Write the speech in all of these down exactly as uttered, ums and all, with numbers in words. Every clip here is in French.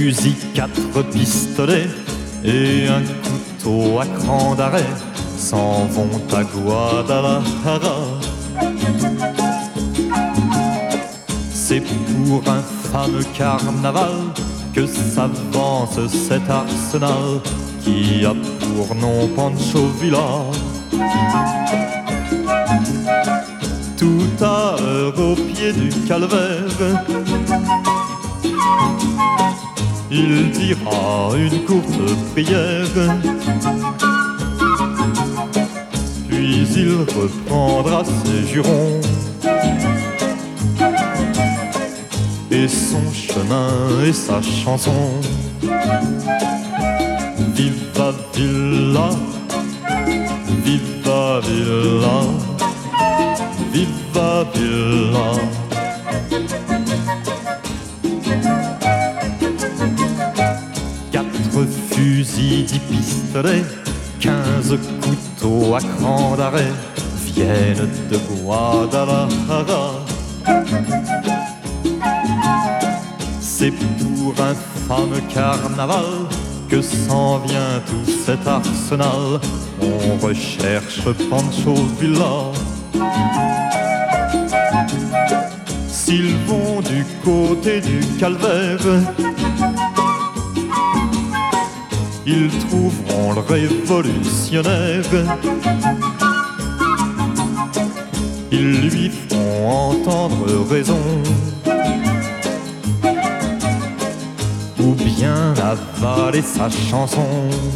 fusils, quatre pistolets et un couteau à cran d'arrêt s'en vont à Guadalajara. C'est pour un fameux carnaval que s'avance cet arsenal qui a pour nom Pancho Villa. Tout à l'heure au pied du calvaire, il dira une courte prière, puis il reprendra ses jurons et son chemin et sa chanson. Viva Villa, viva Villa, viva Villa. Quatre fusils, dix pistolets, quinze couteaux à cran d'arrêt viennent de Guadalajara. C'est pour un fameux carnaval que s'en vient tout cet arsenal. On recherche Pancho Villa. S'ils vont du côté du calvaire, ils trouveront le révolutionnaire. Ils lui feront entendre raison, ou bien avaler sa chanson.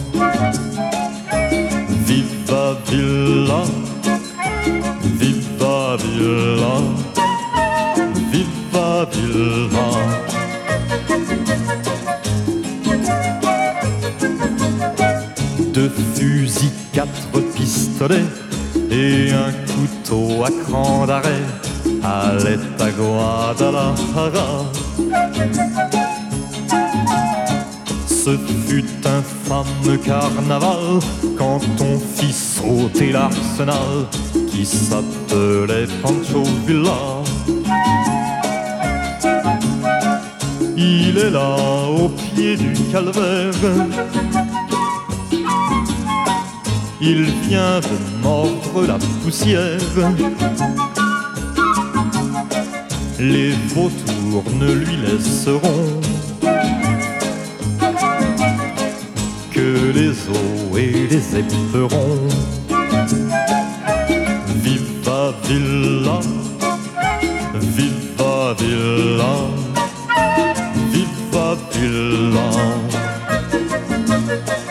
Viva Villa, viva Villa, viva Villa. Deux fusils, quatre pistolets et un couteau à cran d'arrêt allaient à Guadalajara. Ce fut un fameux carnaval quand on fit sauter l'arsenal qui s'appelait Pancho Villa. Il est là au pied du calvaire, il vient de mordre la poussière. Les vautours ne lui laisseront que les os et les éperons. Viva Villa, viva Villa, viva Villa.